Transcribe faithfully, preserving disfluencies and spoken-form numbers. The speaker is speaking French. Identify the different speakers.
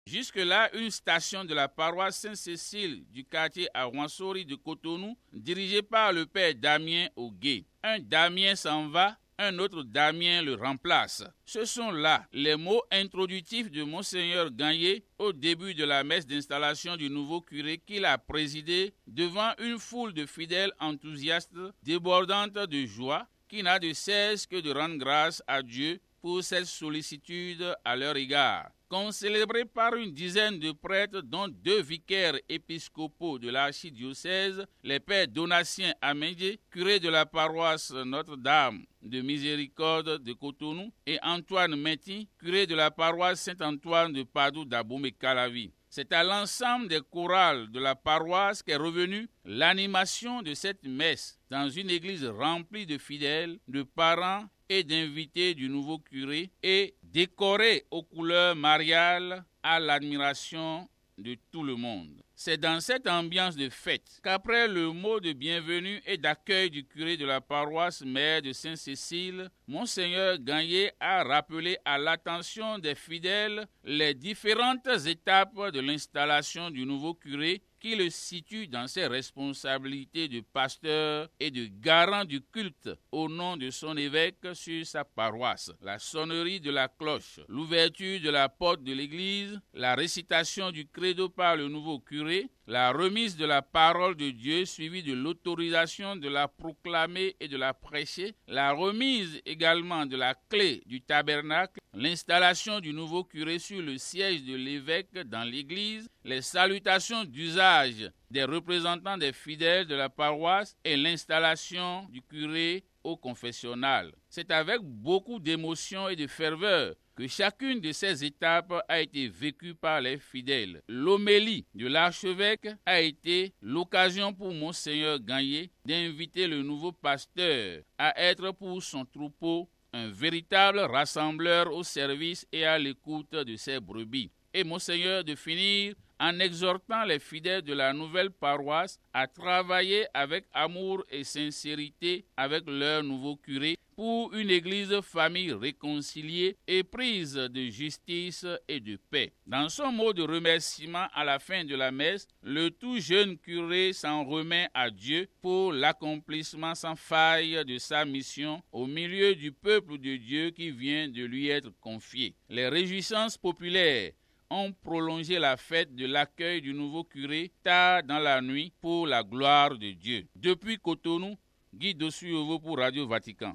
Speaker 1: Jusque-là, une station de la paroisse Sainte-Cécile du quartier à Rwansori de Cotonou, dirigée par le père Damien Ogué. Un Damien s'en va, un autre Damien le remplace. Ce sont là les mots introductifs de Monseigneur Gagné au début de la messe d'installation du nouveau curé qu'il a présidé devant une foule de fidèles enthousiastes débordante de joie qui n'a de cesse que de rendre grâce à Dieu pour cette sollicitude à leur égard. Concélébré par une dizaine de prêtres, dont deux vicaires épiscopaux de l'archidiocèse, les pères Donatien Amédié, curé de la paroisse Notre-Dame de Miséricorde de Cotonou, et Antoine Méti, curé de la paroisse Saint-Antoine de Padoue d'Abomey-Calavi. C'est à l'ensemble des chorales de la paroisse qu'est revenue l'animation de cette messe dans une église remplie de fidèles, de parents et d'invités du nouveau curé et décorée aux couleurs mariales à l'admiration de tout le monde. C'est dans cette ambiance de fête qu'après le mot de bienvenue et d'accueil du curé de la paroisse mère de Sainte-Cécile, Monseigneur Gagné a rappelé à l'attention des fidèles les différentes étapes de l'installation du nouveau curé qui le situe dans ses responsabilités de pasteur et de garant du culte au nom de son évêque sur sa paroisse. La sonnerie de la cloche, l'ouverture de la porte de l'église, la récitation du credo par le nouveau curé, la remise de la parole de Dieu suivie de l'autorisation de la proclamer et de la prêcher, la remise également de la clé du tabernacle, l'installation du nouveau curé sur le siège de l'évêque dans l'église, les salutations d'usage des représentants des fidèles de la paroisse et l'installation du curé au confessionnal. C'est avec beaucoup d'émotion et de ferveur que chacune de ces étapes a été vécue par les fidèles. L'homélie de l'archevêque a été l'occasion pour Monseigneur Gagné d'inviter le nouveau pasteur à être pour son troupeau un véritable rassembleur au service et à l'écoute de ses brebis. Et Monseigneur de finir en exhortant les fidèles de la nouvelle paroisse à travailler avec amour et sincérité avec leur nouveau curé pour une église famille réconciliée et prise de justice et de paix. Dans son mot de remerciement à la fin de la messe, le tout jeune curé s'en remet à Dieu pour l'accomplissement sans faille de sa mission au milieu du peuple de Dieu qui vient de lui être confié. Les réjouissances populaires ont prolongé la fête de l'accueil du nouveau curé tard dans la nuit pour la gloire de Dieu. Depuis Cotonou, Guy Dossuyovo pour Radio Vatican.